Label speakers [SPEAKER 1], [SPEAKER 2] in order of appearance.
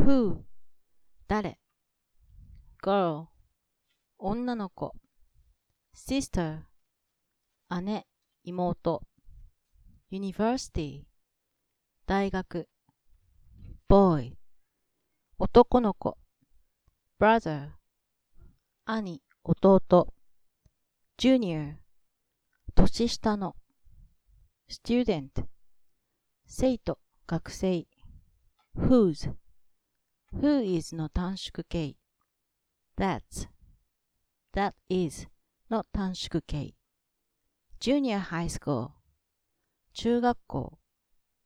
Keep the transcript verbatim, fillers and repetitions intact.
[SPEAKER 1] who 誰 girl 女の子 sister 姉妹 university 大学 boy 男の子 brother 兄弟 junior 年下の student 生徒学生 whose who is の短縮形 that's that is の短縮形 junior high school 中学校